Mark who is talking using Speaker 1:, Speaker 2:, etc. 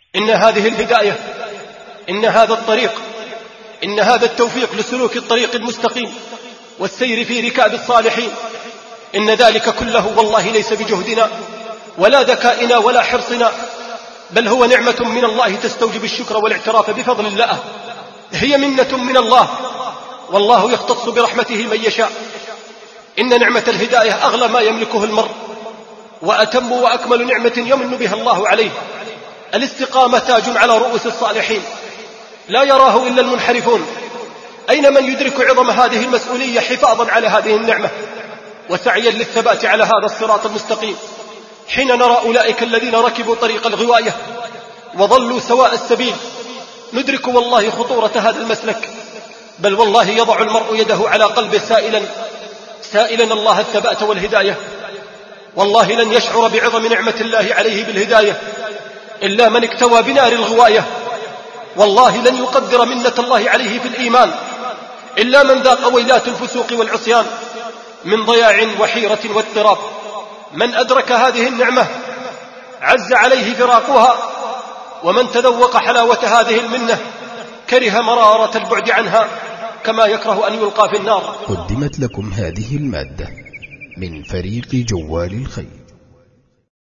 Speaker 1: إن هذه الهداية، إن هذا الطريق، إن هذا التوفيق لسلوك الطريق المستقيم والسير في ركاب الصالحين، إن ذلك كله والله ليس بجهدنا ولا ذكائنا ولا حرصنا، بل هو نعمة من الله تستوجب الشكر والاعتراف بفضل الله. هي منة من الله، والله يختص برحمته من يشاء. إن نعمة الهداية أغلى ما يملكه المرء، وأتم وأكمل نعمة يمن بها الله عليه. الاستقامة تاج على رؤوس الصالحين لا يراه إلا المنحرفون. أين من يدرك عظم هذه المسؤولية حفاظا على هذه النعمة وسعيا للثبات على هذا الصراط المستقيم، حين نرى أولئك الذين ركبوا طريق الغواية وظلوا سواء السبيل؟ ندرك والله خطورة هذا المسلك، بل والله يضع المرء يده على قلبه سائلا الله الثبات والهداية. والله لن يشعر بعظم نعمة الله عليه بالهداية إلا من اكتوى بنار الغواية. والله لن يقدر منة الله عليه في الإيمان إلا من ذاق ويلات الفسوق والعصيان من ضياع وحيرة واضطراب. من أدرك هذه النعمة عز عليه فراقها، ومن تذوق حلاوة هذه المنة كره مرارة البعد عنها كما يكره أن يلقى في النار.
Speaker 2: قدمت لكم هذه المادة من فريق جوال الخير.